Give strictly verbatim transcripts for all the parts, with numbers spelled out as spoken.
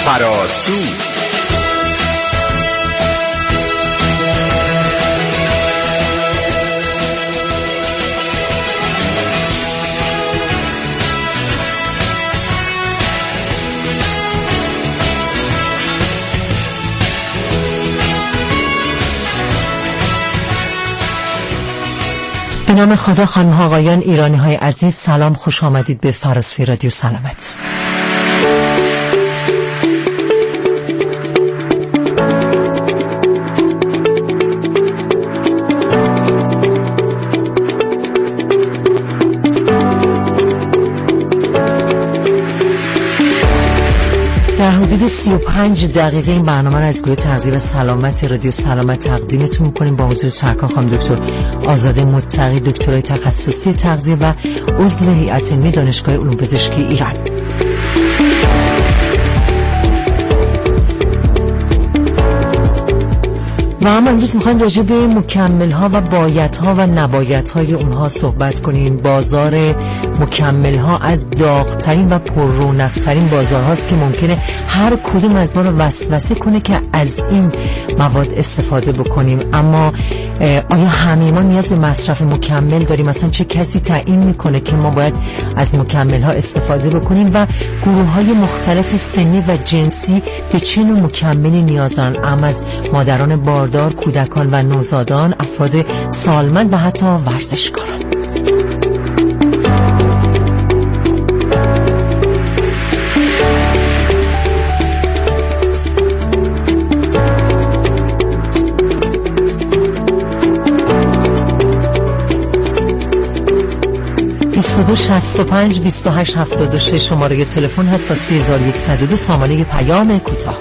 فراسو به نام خدا، خانم ها آقایان، ایرانی های عزیز، سلام، خوش آمدید به فراسوی رادیو سلامت. در حدود سی و پنج دقیقه این برنامه را از گروه تغذیه و سلامت رادیو سلامت تقدیمتون می‌کنیم با حضور سرکار خانم دکتر آزاده متقی، دکترای تخصصی تغذیه و عضو هیئت علمی دانشگاه علوم پزشکی ایران. و اما امروز میخوایم راجع به مکمل ها و بایدها و نبایدها های اونها صحبت کنیم. بازار مکمل ها از داغ‌ترین و پررونق‌ترین بازار هاست که ممکنه هر کدوم از ما رو وسوسه کنه که از این مواد استفاده بکنیم. اما آیا همه ما نیاز به مصرف مکمل داریم؟ مثلا چه کسی تعیین میکنه که ما باید از مکمل ها استفاده بکنیم و گروه های مختلف سنی و جنسی به چه نوع مکملی نیاز دارن؟ اما از مادران باردار، کودکان و نوزادان، افراد سالمند و حتی ورزشکاران. بیست و دو شصت و پنج بیست و هشت هفتاد و شش شماره تلفن هست و سه هزار و صد و دو سامانه پیام کوتاه.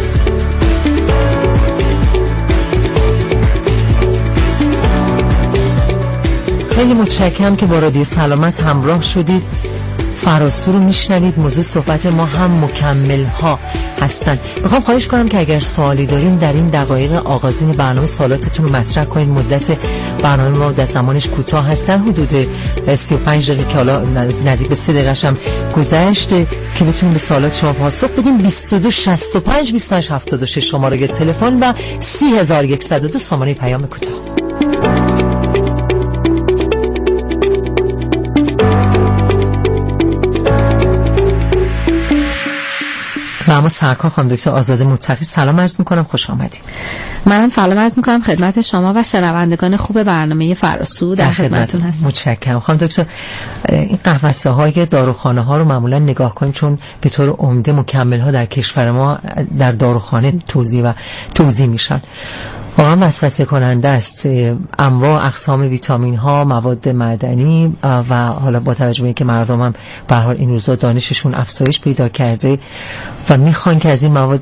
خیلی متشکرم که با رادیو سلامت همراه شدید. فراسو رو میشنوید. موضوع صحبت ما هم مکمل ها هستن. میخوام خواهش کنم که اگر سوالی دارین در این دقایق آغازین برنامه سوالاتتون رو مطرح کنید. مدت برنامه ما در زمانش کوتاه هست، در حدود سی و پنج دقیقه که حالا نزدیک به سه دقیقه هم گذشته که بتونیم به سوالات شما پاسخ بدیم. بیست و دو شصت و پنج بیست و هشت هفتاد و شش شماره تلفن و سه هزار و صد و دو سامانه پیام کوتاه. و اما سرکار خانم دکتر آزاده متقی، سلام عرض میکنم، خوش آمدید. منم سلام عرض میکنم خدمت شما و شنوندگان خوب برنامه فراسو، در خدمتتون هستم. متشکرم. خانم دکتر، این قفسه های داروخانه ها رو معمولا نگاه کنیم چون به طور عمده مکمل ها در کشور ما در داروخانه توزیع و توزیع میشن. واقعا وسوسه کننده است. انواع اقسام ویتامین ها، مواد معدنی و حالا با توجه به اینکه مردم هم به هر حال این روزا دانششون افزایش پیدا کرده و میخوان که از این مواد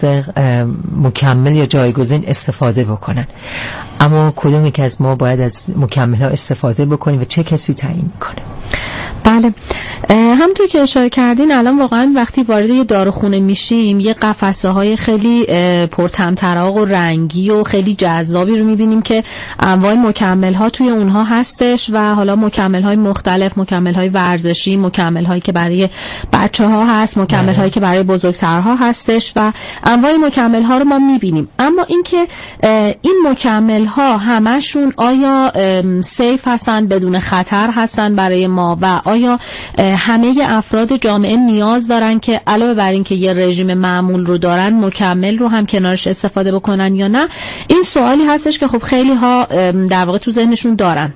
مکمل یا جایگزین استفاده بکنن، اما کدومی که از ما باید از مکمل ها استفاده بکنیم و چه کسی تعیین میکنه؟ بله، همونطور که اشاره کردین الان واقعا وقتی وارد یه داروخونه میشیم یه قفسه های خیلی پرطمطراق و رنگی و خیلی جذابی رو میبینیم که انواع مکمل ها توی اونها هستش و حالا مکمل های مختلف، مکمل های ورزشی، مکمل هایی که برای بچه ها هست، مکمل هایی که برای بزرگترها هستش و انواع مکمل ها رو ما میبینیم. اما اینکه این مکمل ها همشون آیا سیف هستن، بدون خطر هستن برای ما و آیا همه افراد جامعه نیاز دارن که علاوه بر این که یه رژیم معمول رو دارن مکمل رو هم کنارش استفاده بکنن یا نه؟ این سوالی هستش که خب خیلی ها در واقع تو ذهنشون دارن.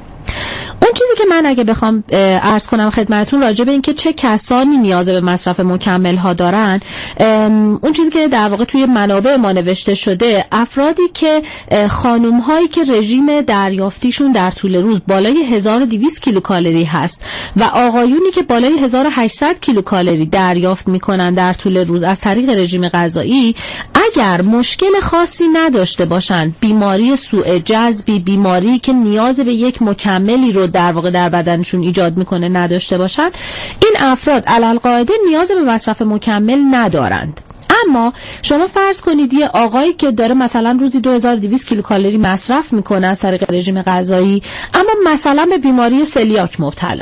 اون چیزی که من اگه بخوام عرض کنم خدمتتون راجع به این که چه کسانی نیاز به مصرف مکمل ها دارن، اون چیزی که در واقع توی منابع ما نوشته شده، افرادی که خانم هایی که رژیم دریافتیشون در طول روز بالای هزار و دویست کیلوکالری هست و آقایونی که بالای هزار و هشتصد کیلوکالری دریافت میکنن در طول روز از طریق رژیم غذایی، اگر مشکل خاصی نداشته باشن، بیماری سوء جذبی، بیماری که نیاز به یک مکملی رو در واقع در بدنشون ایجاد میکنه نداشته باشن، این افراد علالقاعده نیاز به مصرف مکمل ندارند. اما شما فرض کنید یه آقایی که داره مثلا روزی دو هزار و دویست کیلوکالری مصرف میکنه از طریق رژیم غذایی، اما مثلا به بیماری سلیاک مبتلا،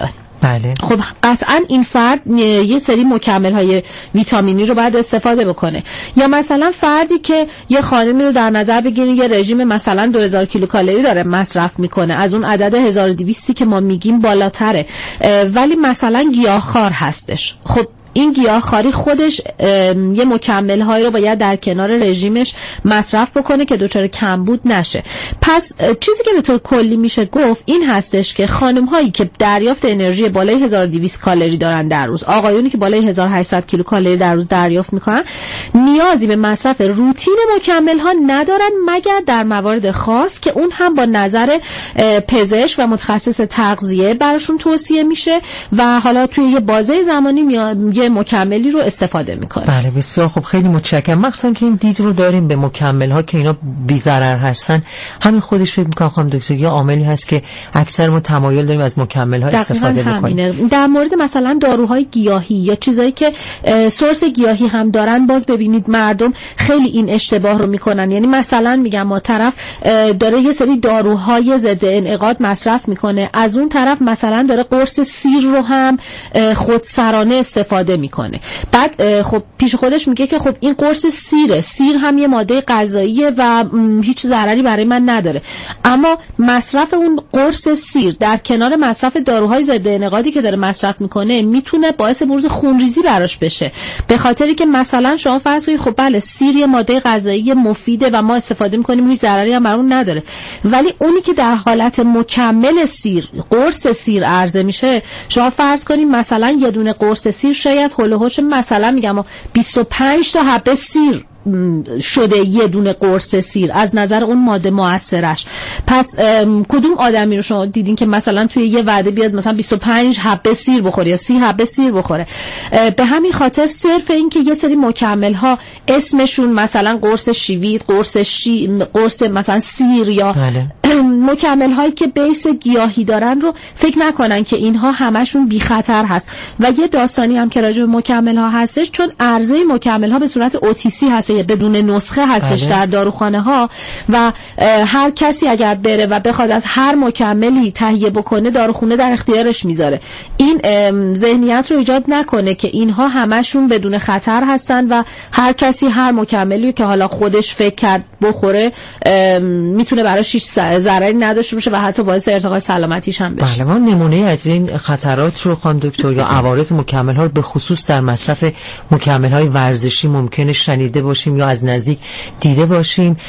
بله. خب قطعا این فرد یه سری مکمل های ویتامینی رو باید استفاده بکنه. یا مثلا فردی که یه خانمی رو در نظر بگیرین یه رژیم مثلا دو هزار کیلوکالری داره مصرف میکنه، از اون عدد هزار و دویست که ما میگیم بالاتره، ولی مثلا گیاهخوار هستش. خب این گیاهخواری خودش یه مکمل هایی رو باید در کنار رژیمش مصرف بکنه که دچار کمبود نشه. پس چیزی که به طور کلی میشه گفت این هستش که خانم هایی که دریافت انرژی بالای هزار و دویست کالری دارن در روز، آقایونی که بالای هزار و هشتصد کیلوکالری در روز دریافت میکنن، نیازی به مصرف روتین مکمل ها ندارن مگر در موارد خاص که اون هم با نظر پزشک و متخصص تغذیه براشون توصیه میشه و حالا توی یه بازه زمانی یه مکملی رو استفاده میکنه. بله بسیار خوب، خیلی متشکرم. مخصوصا که این دید رو داریم به مکمل ها که اینا بی ضرر هستن، همین خودش فکر میکنم خانم دکتر یه عاملی هست که اکثر ما تمایل داریم از مکمل ها استفاده بکنیم. در مورد مثلا داروهای گیاهی یا چیزایی که سورس گیاهی هم دارن، باز ببینید مردم خیلی این اشتباه رو میکنن. یعنی مثلا میگم ما طرف داره یه سری داروهای ضد انعقاد مصرف میکنه، از اون طرف مثلا داره قرص سیر رو هم خودسرانه استفاده میکنه. بعد خب پیش خودش میگه که خب این قرص سیره، سیر هم یه ماده غذاییه و هیچ ضرری برای من نداره، اما مصرف اون قرص سیر در کنار مصرف داروهای ضد انعقادی که داره مصرف میکنه میتونه باعث بروز خونریزی براش بشه، به خاطری که مثلا شما فرض کنید خب بله سیر یه ماده غذایی مفیده و ما استفاده میکنیم، هیچ ضرری هم برامون نداره، ولی اونی که در حالت مکمل سیر، قرص سیر عرضه میشه، شما فرض کنید مثلا یه دونه قرص سیر شاید هولوهوش مثلا میگم بیست و پنج تا حبه سیر شده یه دونه قرص سیر از نظر اون ماده مؤثرش. پس کدوم آدمی رو شما دیدین که مثلا توی یه وعده بیاد مثلا بیست و پنج حبه سیر بخوره یا سی حبه سیر بخوره؟ به همین خاطر صرف این که یه سری مکمل ها اسمشون مثلا قرص شیوید، قرص شی، قرص مثلا سیر یا بله. مکمل هایی که بیس گیاهی دارن رو فکر نکنن که اینها همشون بی خطر هست. و یه داستانی هم که راجع به مکمل ها هستش، چون عرضه مکمل ها به صورت او تی سی هست، بدون نسخه هستش در داروخانه ها و هر کسی اگر بره و بخواد از هر مکملی تهیه بکنه، داروخونه در اختیارش میذاره. این ذهنیت رو ایجاد نکنه که اینها همشون بدون خطر هستن و هر کسی هر مکملی که حالا خودش فکر کرد بخوره میتونه براش هیچ ضرری نداشته باشه و حتی باعث ارتقای سلامتیش هم بشه. بله، ما نمونه از این خطرات رو خانم دکتر یا عوارض مکمل ها به خصوص در مصرف مکمل های ورزشی ممکنه شنیده باشیم یا از نزدیک دیده باشیم.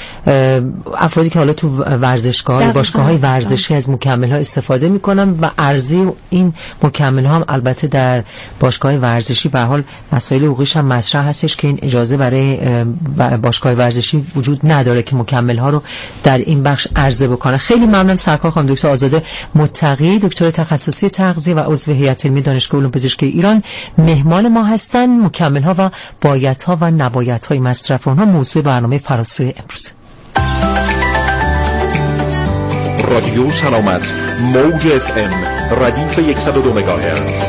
افرادی که حالا تو ورزشگاه، باشگاه‌های ورزشی از مکمل ها استفاده میکنن و عرضه این مکمل ها هم البته در باشگاه ورزشی به حال مسائل حقوقیش هم مطرح هستش که این اجازه برای باشگاه ورزشی وجود نداره که مکمل ها رو در این بخش عرضه بکنه. خیلی ممنون سرکار خانم دکتر آزاده متقی، دکتر تخصصی تغذیه و عضو هیئت علمی دانشگاه علوم پزشکی ایران مهمان ما هستند. مکمل ها و بایدها و نبایدهای مصرف اونها موضوع برنامه فراسوی امروز. رادیو سلامت، موج اف ام، ردیف صد و دو مگاهرتز.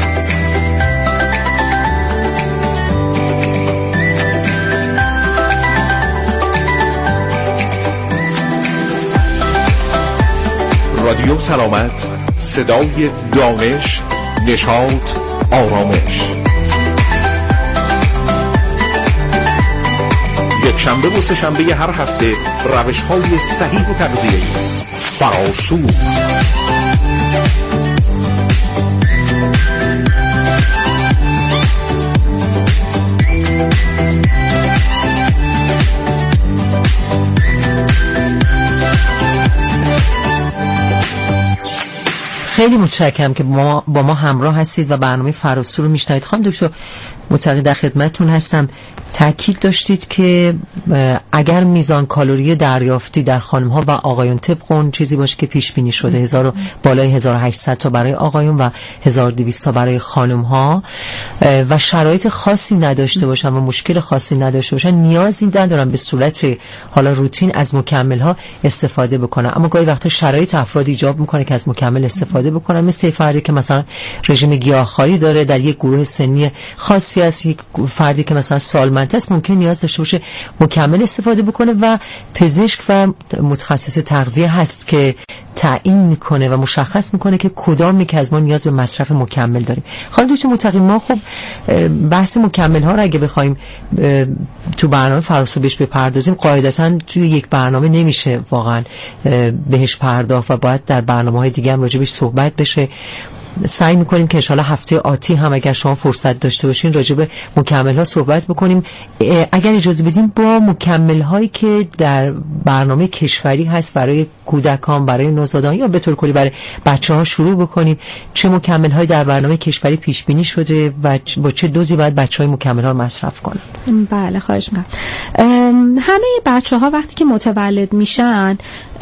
رادیو سلامت، صدای دانش، نشاط، آرامش. یک شنبه و سه شنبه هر هفته روش های صحیح تغذیه‌ای. فراسو خیلی متشکرم که با ما, با ما همراه هستید و برنامه فراسو رو میشنوید. خانم دکتر متقی در خدمتتون هستم. تاکید داشتید که اگر میزان کالری دریافتی در خانم ها و آقایون طبق اون چیزی باشه که پیش بینی شده، هزار بالای هزار و هشتصد تا برای آقایون و هزار و دویست تا برای خانم ها و شرایط خاصی نداشته باشن و مشکل خاصی نداشته باشن، نیازی ندارن به صورت حالا روتین از مکمل ها استفاده بکنن. اما گاهی وقتا شرایط افراد ایجاب میکنه که از مکمل استفاده بکنن، مثل فردی که مثلا رژیم گیاهخواری داره، در یک گروه سنی خاصی خصوصی است یک فردی که مثلا سالمند است ممکن نیاز داشته باشه مکمل استفاده بکنه و پزشک و متخصص تغذیه هست که تعیین میکنه و مشخص میکنه که کدام یک از ما نیاز به مصرف مکمل داریم. خانم دکتر متقی، ما خب بحث مکمل ها رو اگه بخوایم تو برنامه فراسو بهش بپردازیم قاعدتاً توی یک برنامه نمیشه واقعا بهش پرداخت و باید در برنامه‌های دیگه هم راجع بهش صحبت بشه. سعی میکنیم که انشالله هفته آتی هم اگر شما فرصت داشته باشین راجع به مکمل ها صحبت بکنیم. اگر اجازه بدیم با مکمل هایی که در برنامه کشوری هست برای کودکان، برای نوزادان یا به طور کلی برای بچه ها شروع بکنیم. چه مکمل هایی در برنامه کشوری پیش بینی شده و با چه دوزی باید بچه های مکمل ها مصرف کنن؟ بله خواهش میکنم. همه بچه ها وقتی که متولد میشن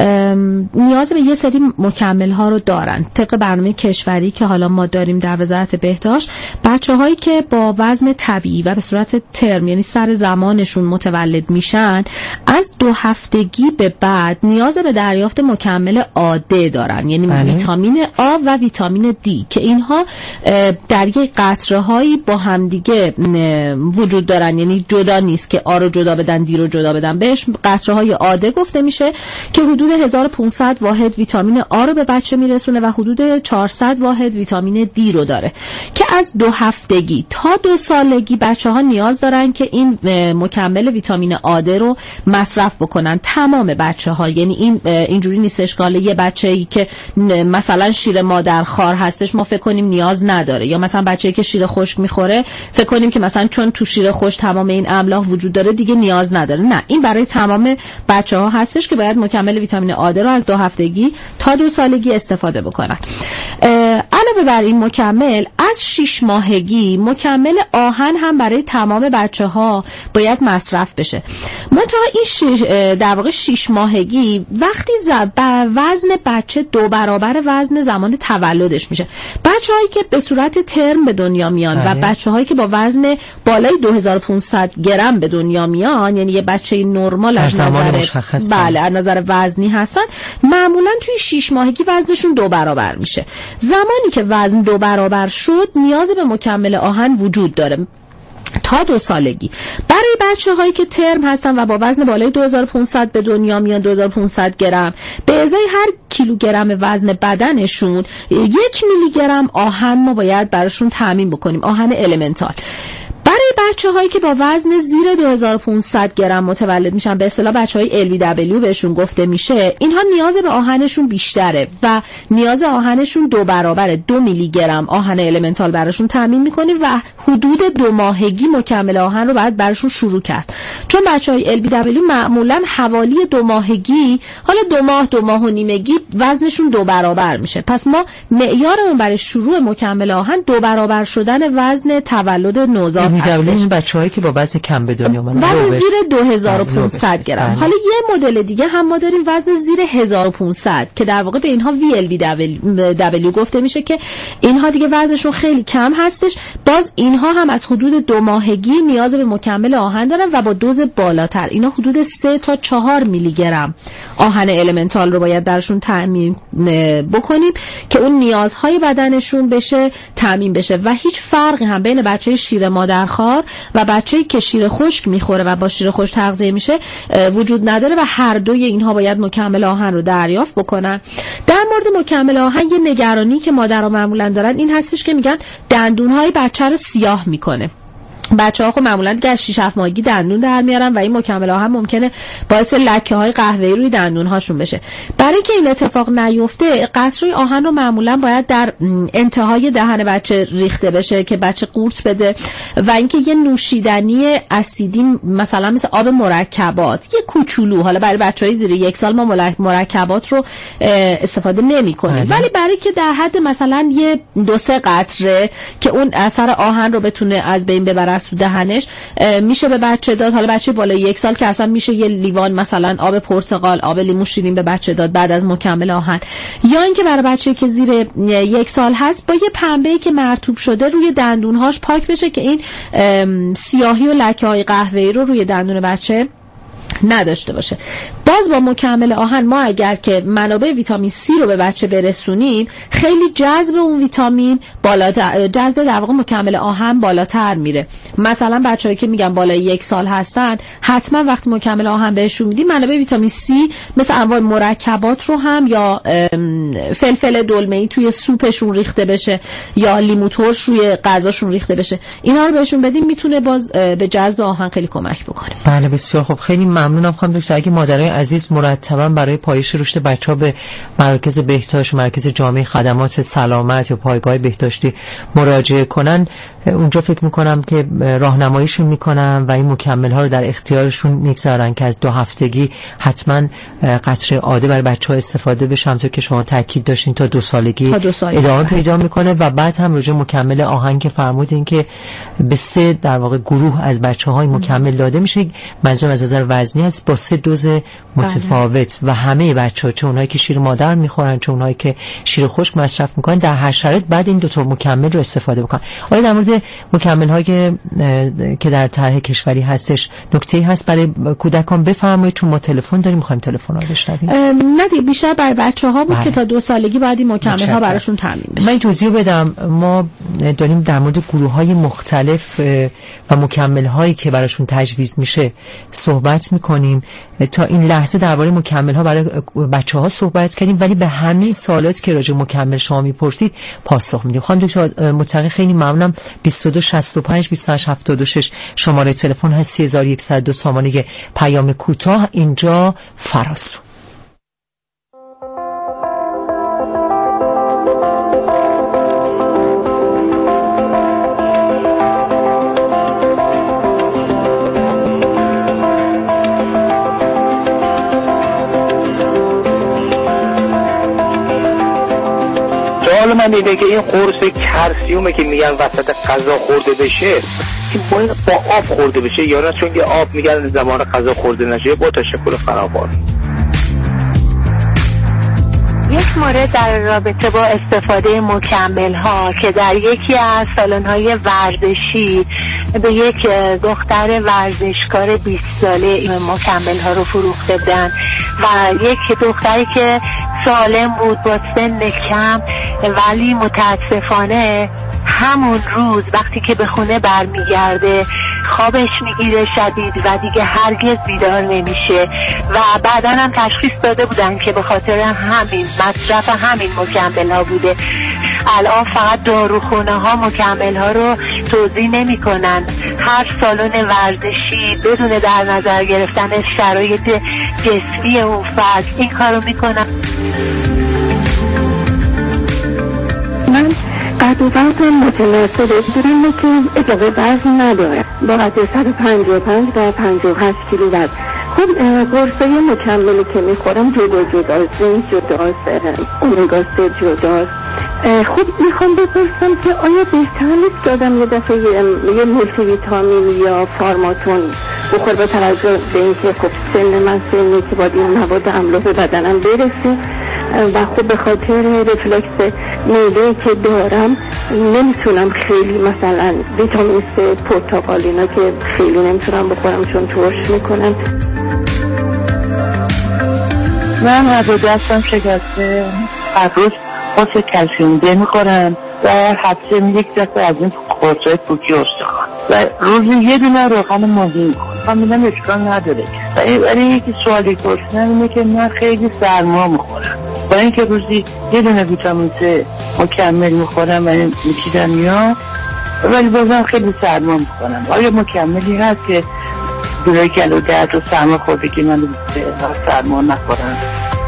نیاز به یه سری مکمل ها رو دارن. طبق برنامه کشوری که حالا ما داریم در وزارت بهداشت، بچه هایی که با وزن طبیعی و به صورت ترم یعنی سر زمانشون متولد میشن از دو هفتگی به بعد نیاز به دریافت مکمل آ د دارن، یعنی بله. ویتامین آ و ویتامین دی که اینها در یک قطره هایی با همدیگه وجود دارن، یعنی جدا نیست که آ رو جدا بدن دی رو جدا بدن. بهش قطره های آ د گفته میشه که حدود هزار و پانصد واحد ویتامین آ رو به بچه میرسونه و حدود چهارصد واحد ویتامین دی رو داره که از دو هفتگی تا دو سالگی بچه ها نیاز دارن که این مکمل ویتامین آ د رو مصرف بکنن. تمام بچه ها، یعنی این اینجوری نیستش که یه بچه‌ای که مثلا شیر مادرخوار هستش ما فکر کنیم نیاز نداره، یا مثلا بچه‌ای که شیر خشک میخوره فکر کنیم که مثلا چون تو شیر خشک تمام این املاح وجود داره دیگه نیاز نداره. نه، این برای تمام بچه ها هستش که باید مکمل ویتامین آ د رو از دو هفتگی تا دو سالگی استفاده بکنن. علاوه بر این مکمل از شش ماهگی مکمل آهن هم برای تمام بچه ها باید مصرف بشه. منتها این شش در واقع شش ماهگی وقتی وزن بچه دو برابر وزن زمان تولدش میشه. بچه هایی که به صورت ترم به دنیا میان آه. و بچه هایی که با وزن بالای دو هزار و پانصد گرم به دنیا میان، یعنی یه بچه نرمال از نظر بله از نظر وزنی هستن، معمولا توی شش ماهگی وزنشون دو برابر میشه. زمانی که وزن دو برابر شد نیاز به مکمل آهن وجود داره تا دو سالگی. برای بچه هایی که ترم هستن و با وزن بالای دو هزار و پانصد به دنیا میان، دو هزار و پانصد گرم، به ازای هر کیلوگرم وزن بدنشون یک میلی گرم آهن ما باید براشون تامین بکنیم، آهن المنتال. برای بچه هایی که با وزن زیر دو هزار و پانصد گرم متولد میشن، به اصطلاح بچه های ال بی دبلیو بهشون گفته میشه، اینها نیاز به آهنشون بیشتره و نیاز آهنشون دو برابره، دو میلی گرم آهن المنتال براشون تامین میکنیم و حدود دو ماهگی مکمل آهن رو باید براشون شروع کرد. چون بچه های ال بی دبلیو معمولا حوالی دو ماهگی، حالا دو ماه دو ماه و نیمگی وزنشون دو برابر میشه. پس ما معیارمون برای شروع مکمل آهن دو برابر شدن وزن تولد نوزاد این بچه‌هایی که با وزن کم به دنیا اومدن، وزن زیر دو هزار و پانصد گرم. حالا یه مدل دیگه هم ما داریم وزن زیر هزار و پانصد که در واقع به اینها وی ال بی دبلیو گفته میشه که اینها دیگه وزنشون خیلی کم هستش. باز اینها هم از حدود دو ماهگی نیاز به مکمل آهن دارن و با دوز بالاتر، اینا حدود سه تا چهار میلی گرم آهن المنتال رو باید درشون تامین بکنیم که اون نیازهای بدنشون بشه تامین بشه. و هیچ فرقی هم بین بچه شیر مادرخوار و بچه‌ای که شیر خشک میخوره و با شیر خشک تغذیه میشه وجود نداره و هر دوی اینها باید مکمل آهن رو دریافت بکنن. در مورد مکمل آهن یه نگرانی که مادرها معمولا دارن این هستش که میگن دندون‌های بچه رو سیاه میکنه. بچه‌ها خب معمولاً دیگه شش هفت ماهگی دندون در میارن و این مکمل آهن ممکنه باعث لکه‌های قهوه‌ای روی دندون‌هاشون بشه. برای اینکه این اتفاق نیفته، قطره آهن رو معمولاً باید در انتهای دهن بچه ریخته بشه که بچه قورت بده و اینکه یه نوشیدنی اسیدی مثلا مثل آب مرکبات یه کوچولو، حالا برای بچه‌های زیر یک سال ما مرکبات رو استفاده نمی‌کنیم، ولی برای که در حد مثلا یه دو سه قطره که اون اثر آهن رو بتونه از بین ببره از تو دهنش میشه به بچه داد. حالا بچه بالای یک سال که اصلا میشه یه لیوان مثلا آب پرتقال، آب لیمو شیرین به بچه داد بعد از مکمل آهن. یا اینکه برای بچه که زیر یک سال هست با یه پنبه‌ای که مرطوب شده روی دندونهاش پاک بشه که این سیاهی و لکه‌های قهوه‌ای رو روی دندون بچه نداشته باشه. باز با مکمل آهن ما اگر که منابع ویتامین سی رو به بچه برسونیم خیلی جذب اون ویتامین بالاتر، جذب در واقع مکمل آهن بالاتر میره. مثلا بچه‌هایی که میگن بالای یک سال هستن حتما وقتی مکمل آهن بهشون میدیم منابع ویتامین سی مثل انواع مرکبات رو هم یا فلفل دلمه‌ای توی سوپشون ریخته بشه یا لیمو ترش روی غذاشون ریخته بشه، اینا رو بهشون بدیم میتونه باز به جذب آهن خیلی کمک بکنه. بله بسیار خوب، خیلی ممنونم خانم دکتر. اگه مادرای عزیز مرتبا برای پایش رشد بچه‌ها به مراکز بهداشت، مرکز جامعه خدمات سلامت یا پایگاه بهداشتی مراجعه کنن، اونجا فکر میکنم که راهنماییشون میکنن و این مکمل ها رو در اختیارشون میگذارن که از دو هفتگی حتما قطره عاده برای بچه‌ها استفاده بشه. همونطور که شما تاکید داشتین تا دو سالگی, تا دو سالگی ادامه پیدا میکنه و بعد هم راجع مکمل آهن که فرمودین که به سه در واقع گروه از بچه‌های مکمل داده میشه. منظورم از نظر وزنی است، با سه دوز متفاوت و همه بچه‌ها، چه اونایی که شیر مادر میخورن چه اونایی که شیر خشک مصرف میکنن، در هر شرایط بعد این دو تا مکمل رو استفاده بکنن. آیا در مورد مکمل هایی که در طرح کشوری هستش نکته‌ای هست برای کودکان بفرمایید، چون ما تلفن داریم میخوایم تلفن رو بشنویم. نه دیگه بیشتر برای بچه‌ها بود که تا دو سالگی بعد این مکمل ها براشون تامین بشه. من توضیح بدم، ما داریم در مورد گروه‌های مختلف و مکمل هایی که براشون تجویز میشه صحبت میکنیم. تا این لحظه درباره مکمل ها برای بچه‌ها صحبت کردیم، ولی به همین سوالاتی که راجع مکمل شما میپرسید پاسخ میدیم. خانم دکتر متقی خیلی ممنونم. بیست و دو شصت و پنج بیست و هشت هفتاد و شش شماره تلفن هست، سه هزار و صد و دو سامانه پیام کوتاه اینجا فراسو. سوال من اینه که این قرص کلسیومه که میگن وسط غذا خورده بشه، این باید با آب خورده بشه یا نه؟ چون که آب میگن زمان غذا خورده نشه. با تشکر فراوان. یک مورد در رابطه با استفاده مکمل ها که در یکی از سالن های ورزشی به یک دختر ورزشکار بیست ساله این مکمل ها رو فروخته بودن و یک دختری که سالم بود با سن کم، ولی متاسفانه همون روز وقتی که به خونه برمیگرده خوابش میگیره شدید و دیگه هرگز بیدار نمیشه و بعدا هم تشخیص داده بودن که به خاطر همین مصرف همین مکمل ها بوده. الان فقط داروخونه ها مکمل ها رو توزیع نمی کنن، هر سالن ورزشی بدون در نظر گرفتن شرایط جسمی اون فرد این کارو میکنن. من قد و وزنم متناسبه، دورم که اجابه وزن نداره، با قد صد و پنجاه و پنج و پنجاه و هشت کیلو وزن. خب قرصای مکملی که میخورم جدا جداست، زنک جداست، اومگا سه جداست. خب میخوام بپرسم که آیا بهتر نیست دادم یه دفعه یه مولتی ویتامین یا فارماتون بخور با توجه به اینکه خب سن من سنی که باید این مواد املاح به بدنم برسه و خب به خاطر رفلکس میوه‌ای که دارم نمیتونم خیلی مثلا ویتامین سه پرتقال اینا که خیلی نمیتونم بخورم چون ترش میکنم. من از دستم شکسته، هر روز قرص کلسیوم دی میخورم و هفته یک دفعه از این قرصای پوکی استخوان و روزی یه دونه روغن ماهی میخورم. من میدونم اشکال نداره، ولی یکی سوالی پرسیدم اینه که من خیلی سرما میخورم با اینکه روزی یه دونه ویتامین سه مکمل میخورم و میچیدم یا، ولی بازم خیلی سرما میخورم. آیا مکملی هست که برای گلو درد و سرما خورده که من سرما نخورم؟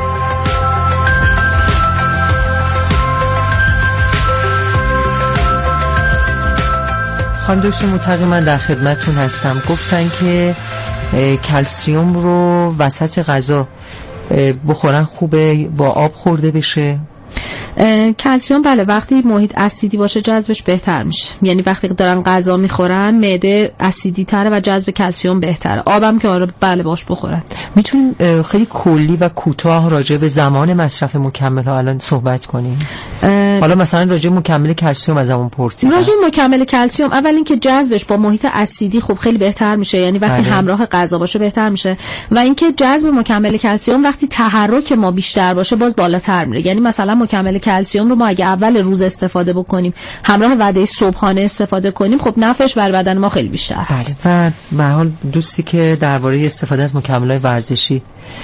خانم دکتر متقی من در خدمتتون هستم. گفتن که کلسیوم رو وسط غذا بخورن خوبه، با آب خورده بشه؟ کلسیم بله وقتی محیط اسیدی باشه جذبش بهتر میشه، یعنی وقتی دارن غذا میخورن معده اسیدی تره و جذب کلسیم بهتره. آبم که آره بله باش بخورن. میتونیم خیلی کلی و کوتاه راجع به زمان مصرف مکمل ها الان صحبت کنیم؟ حالا مثلا راجع به مکمل کلسیم از همون پرسیدم. راجع به مکمل کلسیم اول اینکه جذبش با محیط اسیدی خب خیلی بهتر میشه، یعنی وقتی بله. همراه غذا باشه بهتر میشه، و اینکه جذب مکمل کلسیم وقتی تحرک ما بیشتر باشه باز بالاتر میره. یعنی مثلا مکمل کلسیم رو ما اگه اول روز استفاده بکنیم همراه وعده صبحانه استفاده کنیم خب نفعش بر بدن ما خیلی بیشتر هست. و به هر حال دوستی که درباره استفاده از مکمل‌های ورزشی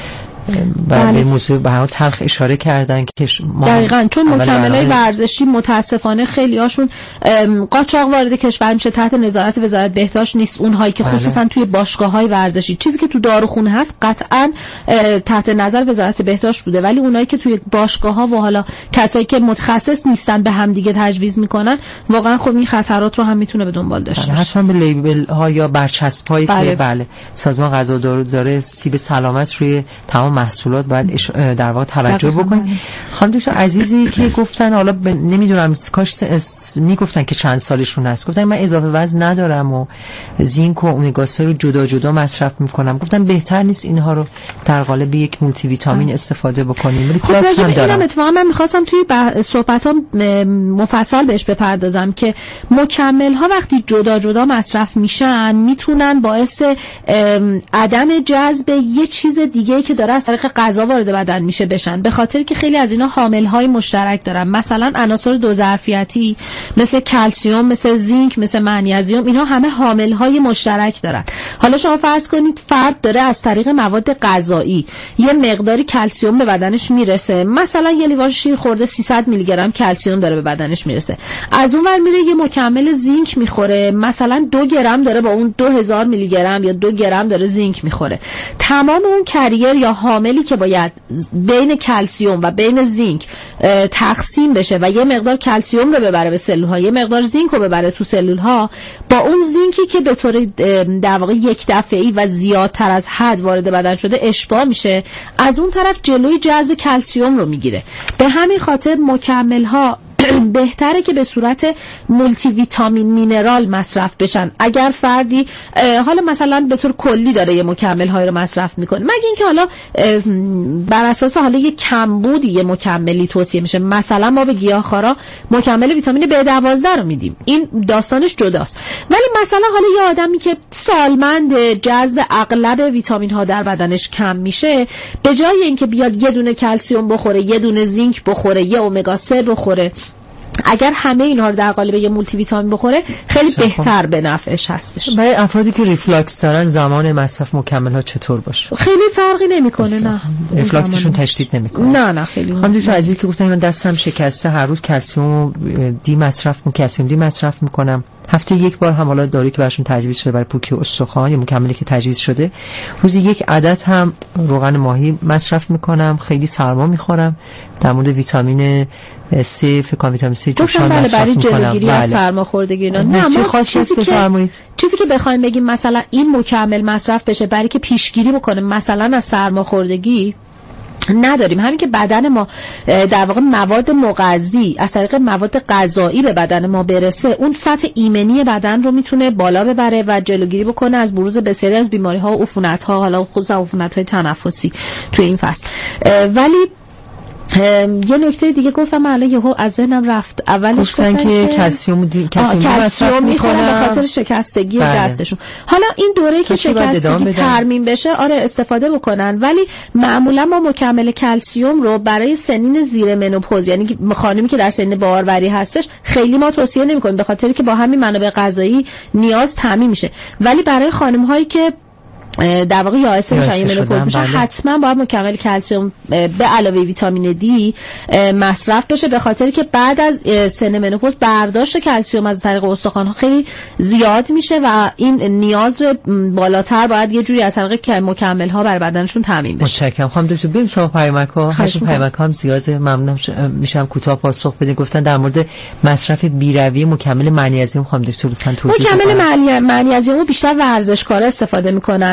و به موضوع به هر تلخ اشاره کردن که دقیقاً چون مکمل‌های ورزشی متاسفانه خیلی هاشون قاچاق وارد کشور میشه، تحت نظارت وزارت بهداشت نیست. اونهایی که خصوصا توی باشگاه‌های ورزشی، چیزی که تو داروخونه هست قطعاً تحت نظر وزارت بهداشت بوده، ولی اونایی که توی باشگاه‌ها و حالا کسایی که متخصص نیستن به هم دیگه تجویز میکنن واقعاً خب این خطرات رو هم میتونه به دنبال داشته باشه. حتما به لیبل ها یا برچسب‌هایی که بله سازمان غذا و دارو داره سیب سلامت روی تمام محصولات باید در واقع توجه بکنیم. خانم دکتر عزیزی که گفتن حالا ب... نمیدونم کاش اس... میگفتن که چند سالشون هست، گفتن من اضافه وزن ندارم و زینک و امگا سه رو جدا جدا مصرف میکنم، گفتن بهتر نیست اینها رو در قالب یک مولتی ویتامین اه. استفاده بکنیم؟ ولی خب راجع به اینم اتفاقا من میخواستم توی ب... صحبتام مفصل بهش بپردازم که مکمل ها وقتی جدا جدا مصرف میشن میتونن باعث عدم جذب یه چیز دیگه‌ای که داره از طریق غذا وارد بدن میشه بشن، به خاطر که خیلی از اینا حامل های مشترک دارن. مثلا عناصر دو ظرفیتی مثل کلسیم، مثل زینک، مثل منیزیم، اینا همه حامل های مشترک دارن. حالا شما فرض کنید فرد داره از طریق مواد غذایی یه مقداری کلسیم به بدنش میرسه، مثلا یه لیوان شیر خورده سیصد میلی گرم کلسیم داره به بدنش میرسه، از اون ور میره یه مکمل زینک میخوره مثلا دو گرم داره با اون دو هزار میلی گرم یا دو گرم داره زینک میخوره، تمام اون کریر یا حاملی که باید بین کلسیم و بین زینک تقسیم بشه و یه مقدار کلسیم رو ببره به سلول ها، یه مقدار زینک رو ببره تو سلول ها، با اون زینکی که به طور در واقع یک دفعه‌ای و زیادتر از حد وارد بدن شده اشباع میشه، از اون طرف جلوی جذب کلسیم رو میگیره. به همین خاطر مکمل ها بهتره که به صورت مولتی ویتامین مینرال مصرف بشن. اگر فردی حالا مثلا به طور کلی داره یه مکمل های رو مصرف میکنه، مگه اینکه حالا بر اساس حالا یه کمبودی یه مکملی توصیه میشه، مثلا ما به گیاهخوارا مکمل ویتامین بی دوازده رو میدیم، این داستانش جداست. ولی مثلا حالا یه آدمی که سالمند جذب اغلب ویتامین ها در بدنش کم میشه، به جای اینکه بیاد یه دونه کلسیم بخوره، یه دونه زینک بخوره، یه امگا سه بخوره، اگر همه اینها رو در قالب یه مولتی ویتامین بخوره خیلی بهتر به نفعش هستش. برای افرادی که ریفلاکس دارن زمان مصرف مکمل ها چطور باشه؟ خیلی فرقی نمیکنه. نه ریفلاکسشون تشدید نمیکنه. نه نه خیلی. خانم دکتر عزیزی که گفتن من دستم شکسته هر روز کلسیم دی مصرف میکنم، کلسیم دی مصرف میکنم، هفته یک بار هم حالا دارویی که براشون تجویز شده برای پوکی استخوان یا مکملی که تجویز شده، روزی یک عدد هم روغن ماهی مصرف میکنم، خیلی سرما میخورم، در مورد ویتامین سی فکر کنم ویتامین سی جوشان بله مصرف برای میکنم. جلوگیری از سرماخوردگی اینا. نه ما خاصی است بفرمایید. چیزی که بخوایم بگیم مثلا این مکمل مصرف بشه برای که پیشگیری بکنه مثلا از سرماخوردگی نداریم. همین که بدن ما در واقع مواد مغذی از طریق مواد غذایی به بدن ما برسه، اون سطح ایمنی بدن رو میتونه بالا ببره و جلوگیری بکنه از بروز بسیاری از بیماری‌ها و عفونت‌ها، حالا خصوصا عفونت‌های تنفسی توی این فصل. ولی یه نکته دیگه گفتم الان یهو از ذهنم رفت. اولش گفتن که کلسیم دی کلسیم میخورن به خاطر شکستگی بله. دستشون. حالا این دوره که شکستگی ترمیم بشه آره استفاده بکنن، ولی معمولا ما مکمل کلسیم رو برای سنین زیر منوپوز، یعنی خانمی که در سن باروری هستش، خیلی ما توصیه نمی‌کنیم به خاطر که با همین منابع غذایی نیاز تامین میشه، ولی برای خانم هایی که در واقع یائسه میشن یا منوپوز میشن حتما باید مکمل کلسیم به علاوه ویتامین دی مصرف بشه، به خاطر که بعد از سن منوپوز برداشت کلسیم از طریق استخوان ها خیلی زیاد میشه و این نیاز بالاتر باید یه جوری از طریق مکمل ها بر بدنشون تامین بشه. متشکرم. خانم دکتر بریم سراغ پیامک ها. هاشون پیامک هم زیاده، ممنون میشم کوتاه پاسخ بدین. گفتن در مورد مصرف بی‌رویه مکمل منیزیم خانم دکتر لطفاً توضیح بدید. مکمل منیزیم بیشتر ورزشکارا استفاده میکنن،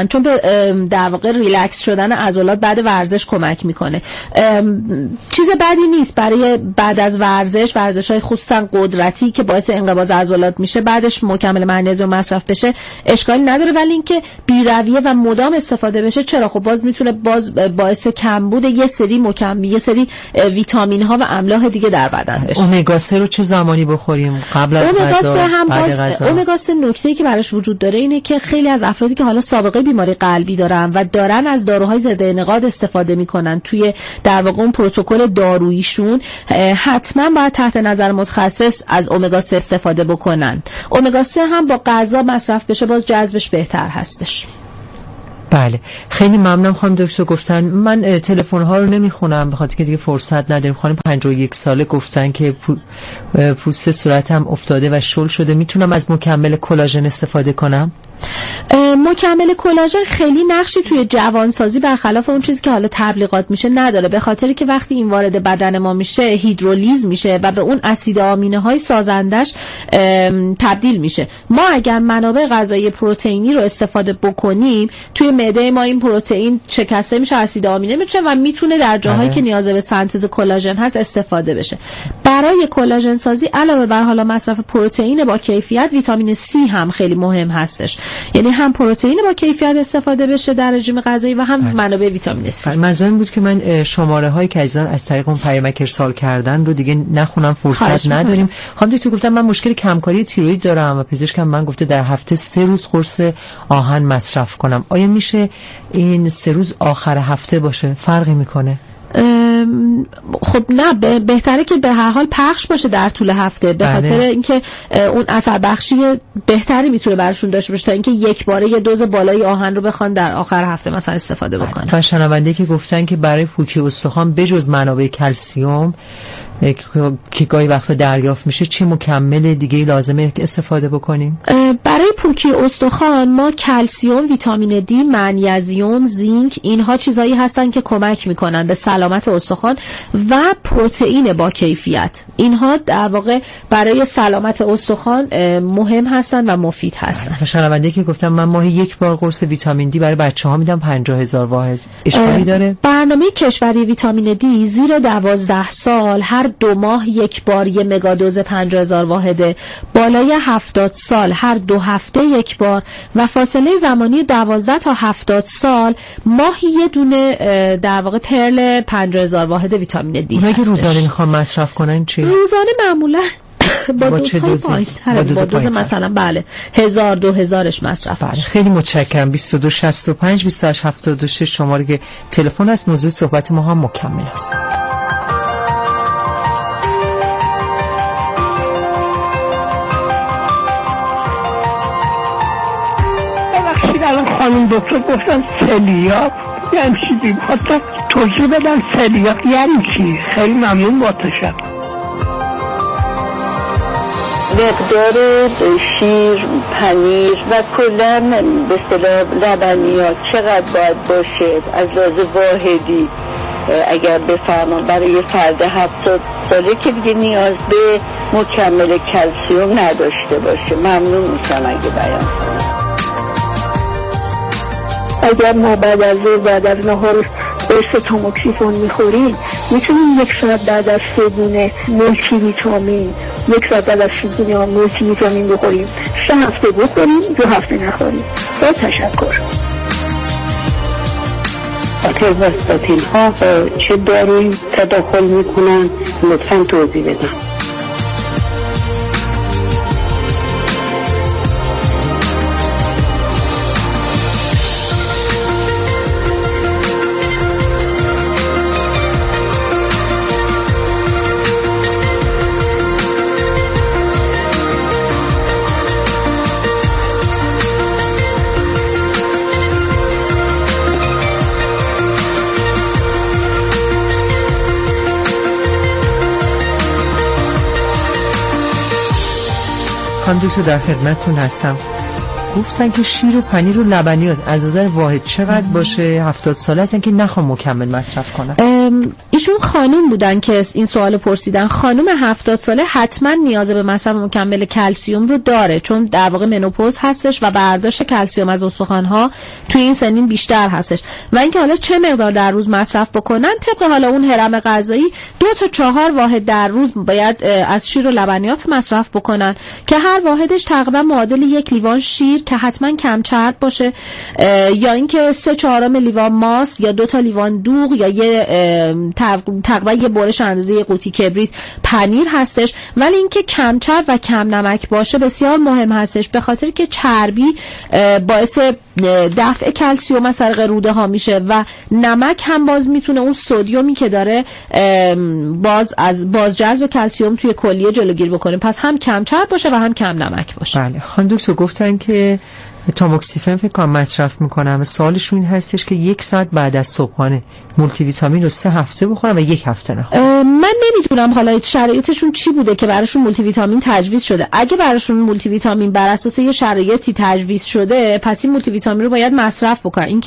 چون به در واقع ریلکس شدن عضلات بعد ورزش کمک میکنه. چیز بدی نیست برای بعد از ورزش، ورزش‌های خصوصا قدرتی که باعث انقباض عضلات میشه بعدش مکمل مغنیزیم مصرف بشه اشکالی نداره، ولی اینکه بی‌رویه و مدام استفاده بشه چرا؟ خب باز میتونه باز باعث کمبود یه سری مکمل یه سری ویتامین ها و املاح دیگه در بدن بشه. امگا سه رو چه زمانی بخوریم؟ قبل از غذا؟ امگا سه هم بعد باز غذا؟ امگا سه نکته‌ای که براش وجود داره اینه که خیلی از افرادی که حالا سابقه بیماری قلبی دارن و دارن از داروهای ضد انعقاد استفاده میکنن توی در واقع اون پروتکل داروییشون حتما باید تحت نظر متخصص از امگا سه استفاده بکنن. امگا سه هم با غذا مصرف بشه باز جذبش بهتر هستش. بله خیلی ممنونم خانم دکتر. گفتن من تلفن ها رو نمیخونم به خاطر که دیگه فرصت نداریم. خانم پنجاه و یک ساله گفتن که پو پوست صورتم افتاده و شل شده، میتونم از مکمل کلاژن استفاده کنم؟ مکمل کلاژن خیلی نقشی توی جوانسازی برخلاف اون چیزی که حالا تبلیغات میشه نداره، به خاطری که وقتی این وارد بدن ما میشه هیدرولیز میشه و به اون اسید آمینه های سازندش تبدیل میشه. ما اگر منابع غذایی پروتئینی رو استفاده بکنیم توی معده ما این پروتئین شکسته میشه، اسید آمینه میشه و میتونه در جاهایی که نیاز به سنتز کلاژن هست استفاده بشه. برای کلاژن سازی علاوه بر حالا مصرف پروتئین با کیفیت، ویتامین سی هم خیلی مهم هستش. یعنی هم پروتئین با کیفیت استفاده بشه در رژیم غذایی و هم منابع ویتامین سی. منظورم بود که من شماره هایی که عزیزان از طریق اون پیامک ارسال کردن رو دیگه نخونم، فرصت نداریم. خانم دکتر گفتم من مشکل کمکاری تیروئید دارم و پزشکم من گفته در هفته سه روز قرص آهن مصرف کنم. آیا میشه این سه روز آخر هفته باشه؟ فرقی میکنه؟ خب نه، بهتره که به هر حال پخش باشه در طول هفته، به خاطر اینکه اون اثر بخشی بهتری میتونه برشون داشته باشه تا اینکه یک باره یه دوز بالای آهن رو بخوان در آخر هفته مثلا استفاده بکنن. تا شنونده که گفتن که برای پوکی استخوان بجز منابع کلسیم که گاهی وقتا دریافت میشه چه مکمل دیگه لازمه استفاده بکنیم؟ برای پوکی استخوان ما کلسیم، ویتامین دی، منیزیم، زینک اینها چیزایی هستن که کمک میکنن به سلامت استخوان و پروتئین با کیفیت. اینها در واقع برای سلامت استخوان مهم هستن و مفید هستن. شنونده که گفتم من ماهی یک بار قرص ویتامین دی برای بچه‌ها میدم پنجاه هزار واحد، اشکالی داره؟ برنامه کشوری ویتامین دی زیر دوازده سال هر دو ماه یک بار یه مگادوز پنجاه هزار واحده، بالای هفتاد سال هر دو هفته یک بار و فاصله زمانی دوازده تا هفتاد سال ماهی یه دونه در واقع پرل پنجاه هزار واحد ویتامین دی. اونایی که روزانه میخوام مصرف کنن چی؟ روزانه معمولا با, با دوزهای پایین با دوز, با دوز مثلا بله هزار دو هزارش مصرف بله. خیلی متشکرم. بیست و دو شصت و پنج بیست و هشت هفتاد و شش شماره که تلفن است. موضوع صحبت ما هم مکمل است. الان خانم دکتر گفتن سلیاق یعنی چی؟ حتی توضیح بدن سلیاق یعنی چی؟ خیلی ممنون با تشکر. مقدار شیر، پنیر و کلا به اصطلاح لبنیات چقدر باید باشه از لحاظ واحدی؟ اگر بفهمم برای یه فرد هفتاد ساله که دیگه نیاز به مکمل کلسیم نداشته باشه. ممنون میشم اگه بیان کنم. اگر ما بعد از بعد از نهار قرص تاموکسیفون میخوریم میتونیم یک ساعت بعد از سه دونه مولتی ویتامین یک ساعت بعد از سه دونه مولتی ویتامین بخوریم، سه هفته بخوریم، دو هفته نخوریم. با تشکر. آتروستاتین ها چه دارویی تداخل میکنن؟ لطفاً توضیح بدن. خانم دکتر در خدمتتون هستم. گفتن که شیر و پنیر و لبنیات از نظر واحد چقدر باشه؟ هفتاد ساله هستن که نخوام مکمل مصرف کنن. ایشون خانوم بودن که این سوال پرسیدن. خانوم هفتاد ساله حتما نیاز به مصرف مکمل کلسیم رو داره، چون در واقع منوپوز هستش و برداشت کلسیم از استخوان‌ها توی این سنین بیشتر هستش. و اینکه حالا چه مقدار در روز مصرف بکنن، طبق حالا اون هرم غذایی دو تا چهار واحد در روز باید از شیر و لبنیات مصرف بکنن که هر واحدش تقریبا معادل یک لیوان شیر که حتما کم چرب باشه، یا اینکه سه چهارم لیوان ماست، یا دو تا لیوان دوغ، یا یه تقریبا یه برش اندازه یه قوطی کبریت پنیر هستش. ولی اینکه کم چرب و کم نمک باشه بسیار مهم هستش، به خاطر که چربی باعث دفع کلسیم از طریق روده ها میشه و نمک هم باز میتونه اون سدیومی که داره باز از بازجذب کلسیم توی کلیه جلوگیری بکنه. پس هم کم چرب باشه و هم کم نمک باشه. بله. خانم دکتر گفتن که تاموکسیفن فکر کنم مصرف میکنم و سوالشون این هستش که یک ساعت بعد از صبحانه مولتی ویتامین رو سه هفته بخورم و یک هفته نه. من نمیدونم حالا شرایطشون چی بوده که براشون مولتی ویتامین تجویز شده. اگه براشون مولتی ویتامین بر اساس یه شرایطی تجویز شده، پس این مولتی ویتامین رو باید مصرف بکنن. این